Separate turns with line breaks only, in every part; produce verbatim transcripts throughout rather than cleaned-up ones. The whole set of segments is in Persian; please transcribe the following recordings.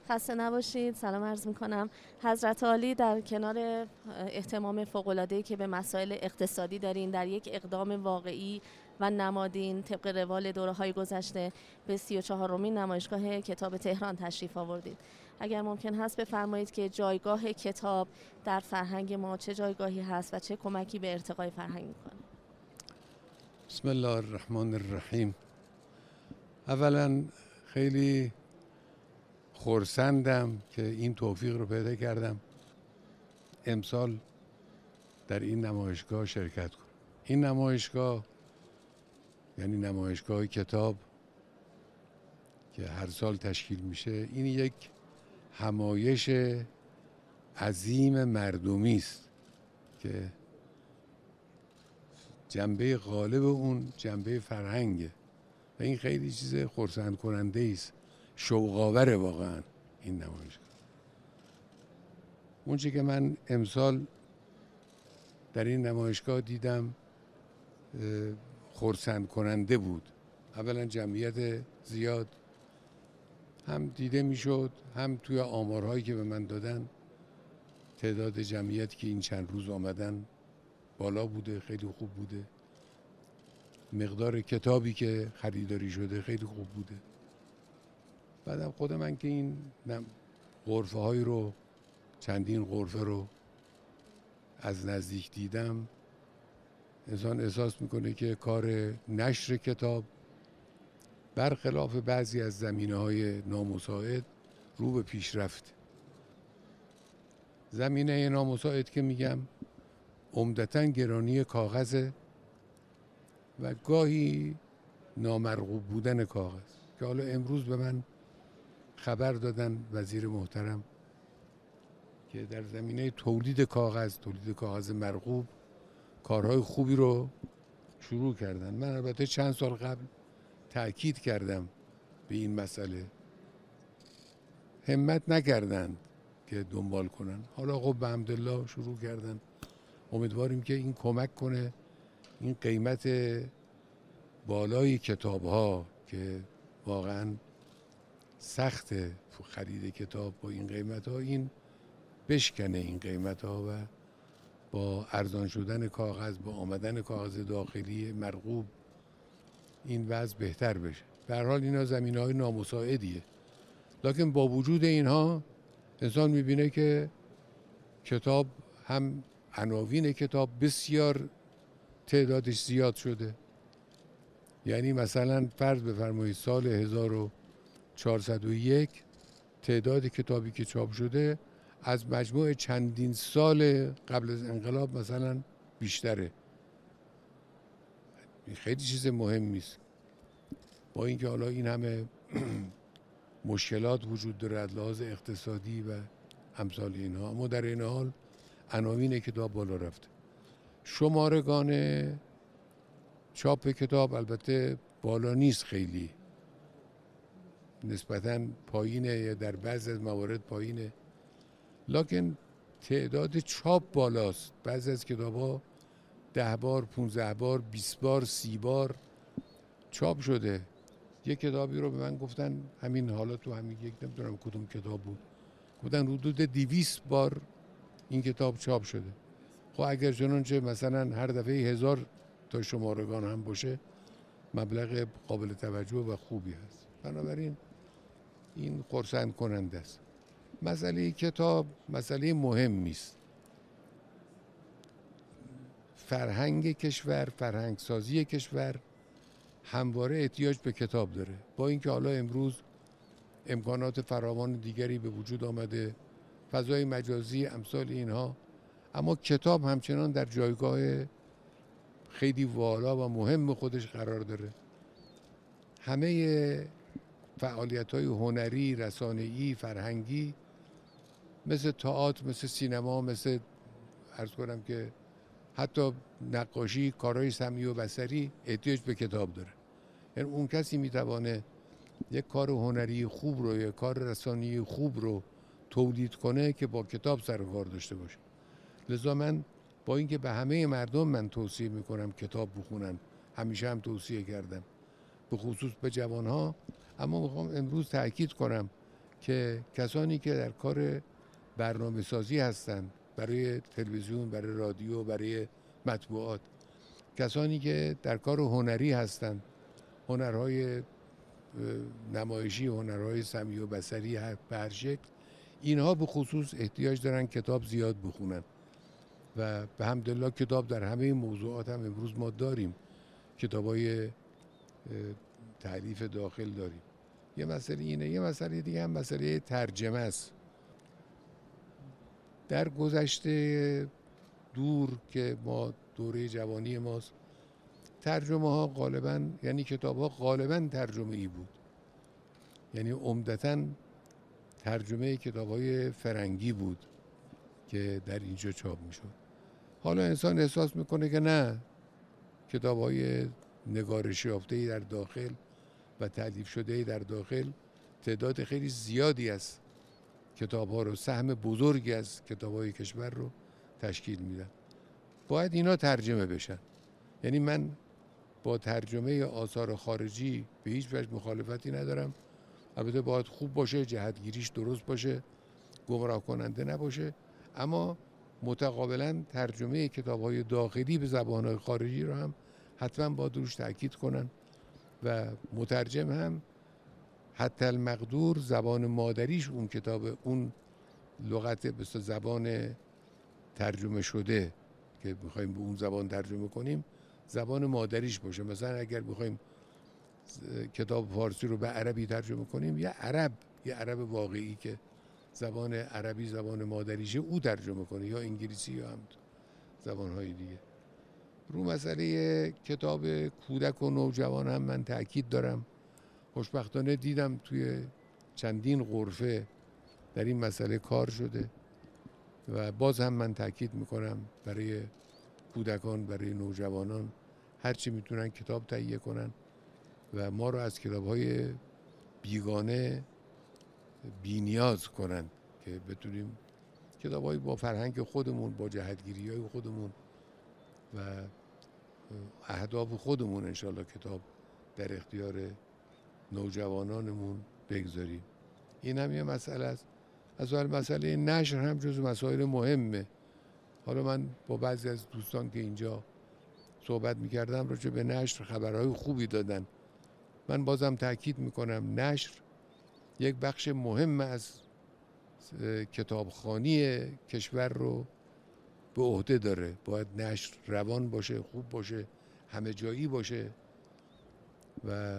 خسته نباشید. سلام عرض میکنم. حضرت عالی در کنار اهتمام فوق‌العاده‌ای که به مسائل اقتصادی دارین، در یک اقدام واقعی و نمادین طبق روال دوره‌های گذشته به سی و چهارمین نمایشگاه کتاب تهران تشریف آوردید. اگر ممکن هست بفرمایید که جایگاه کتاب در فرهنگ ما چه جایگاهی هست و چه کمکی به ارتقای فرهنگ میکنه؟
بسم الله الرحمن الرحیم. اولا خیلی خرسندم که این توفیق رو پیدا کردم امسال در این نمایشگاه شرکت کنم. این نمایشگاه یعنی نمایشگاه کتاب که هر سال تشکیل میشه، این یک همایش عظیم مردمی است که جنبه غالب اون جنبه فرهنگه و این خیلی چیز خرسند کننده است، شوق‌آوره واقعا این نمایشگاه. اون چی که من امسال در این نمایشگاه دیدم خرسند کننده بود. اولا جمعیت زیاد هم دیده میشد، هم توی آمارهایی که به من دادن تعداد جمعیتی که این چند روز آمدن بالا بوده، خیلی خوب بوده. مقدار کتابی که خریداری شده خیلی خوب بوده. بعدم خود من که این غرفه های رو چندین غرفه رو از نزدیک دیدم، انسان احساس میکنه که کار نشر کتاب برخلاف بعضی از زمینه‌های نامساعد رو به پیشرفت. زمینه نامساعد که میگم عمدتاً گرانی کاغذ و گاهی نامرغوب بودن کاغذ که حالا امروز به من خبر دادن وزیر محترم که در زمینه تولید کاغذ، تولید کاغذ مرغوب کارهای خوبی رو شروع کردن. من البته چند سال قبل تأکید کردم به این مسئله، همت نکردند که دنبال کنن. حالا خب به حمدالله شروع کردن. امیدواریم که این کمک کنه این قیمت بالای کتاب ها که واقعا سخت خرید کتاب با این قیمت ها، این بشکنه این قیمت ها و با ارزان شدن کاغذ، با آمدن کاغذ داخلی مرغوب این وضع بهتر بشه. به هر حال اینا زمینه های نامساعدیه، لکن با وجود اینها انسان میبینه که کتاب هم عناوین کتاب بسیار تعدادش زیاد شده. یعنی مثلا فرض بفرمایید سال هزار و چهارصد و یک تعداد کتابی که چاپ شده از مجموع چندین سال قبل از انقلاب مثلا بیشتره. این خیلی چیز مهمی است. با اینکه حالا این همه مشکلات وجود داره از لحاظ اقتصادی و امثال اینها، اما در این حال عناوین کتاب بالا رفته. شمارگان چاپ کتاب البته بالا نیست، خیلی نسبتاً پایینه یا در بعضی از موارد پایینه، لکن تعداد چاپ بالاست. بعضی از کتاب ها ده بار، پونزده بار، بیست بار، سی بار چاپ شده. یک کتابی رو به من گفتن همین حالا تو همین یک نمیدونم کدوم کتاب بود، گفتن حدود دویست بار این کتاب چاپ شده. خب اگر چنانچه مثلا هر دفعه هزار تا شمارگان هم باشه مبلغ قابل توجه و خوبی هست. بنابراین این خرسند کننده است. مسئله کتاب مسئله مهمی است. فرهنگ کشور، فرهنگ سازی کشور همواره احتیاج به کتاب داره. با اینکه حالا امروز امکانات فراوان دیگری به وجود آمده، فضای مجازی امثال اینها، اما کتاب همچنان در جایگاه خیلی والا و مهم خودش قرار داره. همه فعالیت‌های هنری، رسانه‌ای، فرهنگی مثل تئاتر، مثل سینما، مثل عرض کنم که حتی نقاشی، کارهای سمعی و بصری احتیاج به کتاب داره. یعنی اون کسی میتوانه یک کار هنری خوب رو یا کار رسانه‌ای خوب رو تولید کنه که با کتاب سر و کار داشته باشه. لذا من با اینکه به همه مردم من توصیه میکنم کتاب بخونن، همیشه هم توصیه کردم، به خصوص به جوانها، اما میخوام امروز تأکید کنم که کسانی که در کار برنامه سازی هستند برای تلویزیون، برای رادیو، برای مطبوعات، کسانی که در کار هنری هستند، هنرهای نمایشی، هنرهای سمعی و بصری به هر شکل، اینها به خصوص احتیاج دارن کتاب زیاد بخونن و به حمدالله کتاب در همه موضوعات هم امروز ما داریم. کتابای تالیف داخل داریم. یه مسئله اینه. یه مسئله دیگه هم مسئله ترجمه است. در گذشته دور که ما دوره جوانی ماست، ترجمه ها غالباً، یعنی کتاب ها غالباً ترجمه ای بود، یعنی عمدتاً ترجمه کتاب های فرنگی بود که در اینجا چاپ می شد. حالا انسان احساس میکنه که نه، کتاب های نگارش یافته‌ای در داخل و تألیف شده‌ای در داخل تعداد خیلی زیادی از کتاب ها رو، سهم بزرگی از کتاب های کشور رو تشکیل میدن. باید اینا ترجمه بشن. یعنی من با ترجمه آثار خارجی به هیچ وجه مخالفتی ندارم. البته باید خوب باشه، جهتگیریش درست باشه، گمراه کننده نباشه، اما متقابلا ترجمه کتاب‌های داخلی به زبان‌های خارجی رو هم حتما باید روش تأکید کنن و مترجم هم حتی المقدور زبان مادریش اون کتاب، اون لغت به زبان ترجمه شده که می‌خوایم به اون زبان ترجمه کنیم، زبان مادریش باشه. مثلا اگر بخوایم کتاب فارسی رو به عربی ترجمه کنیم، یه عرب، یه عرب واقعی که زبان عربی زبان مادریشه او ترجمه کنه، یا انگلیسی یا هم زبان‌های دیگه. رو مسئله کتاب کودک و نوجوان هم من تأکید دارم. خوشبختانه دیدم توی چندین غرفه در این مسئله کار شده و باز هم من تأکید میکنم برای کودکان، برای نوجوانان هرچی میتونن کتاب تهیه کنن و ما رو از کتاب‌های بیگانه بی‌نیاز کنن که بتونیم کتاب‌های با فرهنگ خودمون، با جهتگیری‌های خودمون و اهداف خودمون انشالله کتاب در اختیار نوجوانانمون بگذاریم. این هم یه مسئله است. از اول مسئله نشر هم جزو مسائل مهمه. حالا من با بعضی از دوستان که اینجا صحبت می‌کردم راجع به نشر خبرهای خوبی دادن. من بازم تأکید میکنم نشر یک بخش مهم از کتابخوانی کشور رو به عهده داره. باید نشر روان باشه، خوب باشه، همه جایی باشه و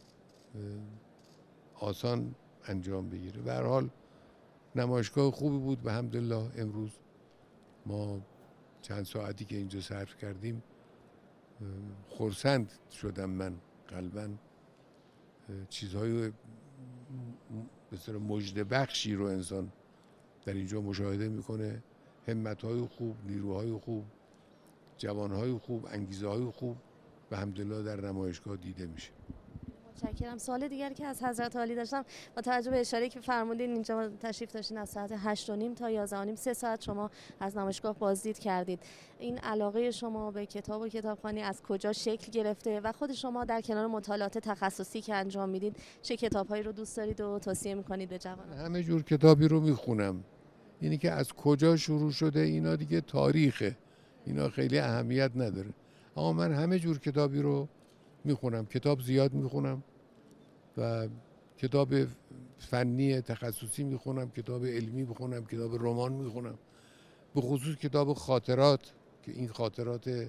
آسان انجام بگیره. به هر حال نمایشگاه خوبی بود به حمدالله. امروز ما چند ساعتی که اینجا صرف کردیم خرسند شدم من قلباً. چیزهای بسیار مژده بخشی رو انسان در اینجا مشاهده میکنه. همت‌های خوب، نیروهای خوب، جوانهای خوب، انگیزه‌های خوب به حمدالله در نمایشگاه دیده میشه.
متشکرم. سوال دیگری که از حضرت عالی داشتم، با توجه به اشاره‌ای که فرمودین اینجا تشریف داشتین از ساعت هشت و نیم تا یازده و نیم، سه ساعت شما از نمایشگاه بازدید کردید. این علاقه شما به کتاب و کتابخوانی از کجا شکل گرفته و خود شما در کنار مطالعات تخصصی که انجام میدید چه کتاب‌هایی رو دوست دارید و توصیه می‌کنید به جوانان؟
همه جور کتابی رو میخونم. اینی که از کجا شروع شده اینا دیگه تاریخه، اینا خیلی اهمیت نداره. اما من همه جور کتابی رو میخونم. کتاب زیاد میخونم و کتاب فنی تخصصی میخونم، کتاب علمی میخونم، کتاب رمان میخونم، به خصوص کتاب خاطرات که این خاطرات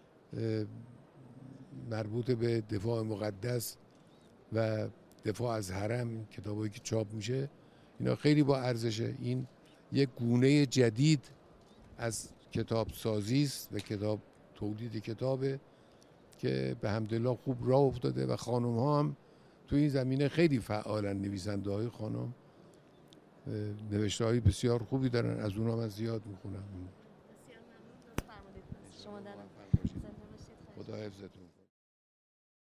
مربوط به دفاع مقدس و دفاع از حرم، کتابایی که چاپ میشه اینا خیلی با ارزشه. این یک گونه جدید از کتاب سازی است و کتاب تولید کتابه که به حمدالله خوب راه افتاده و خانم ها هم تو این زمینه خیلی فعالن. نویسنده های خانم نوشته های بسیار خوبی دارن، از اونها من زیاد میخونم.
بسیار ممنون. فرمودید. شما در
خدا حفظتون.